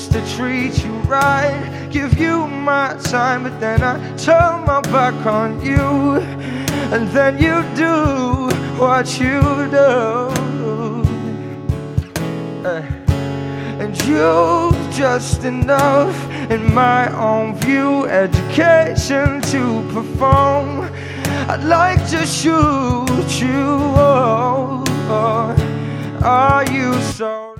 used to treat you right, give you my time, but then I turn my back on you, and then you do what you do. And you're just enough in my own view, education to perform. I'd like to shoot you, are you so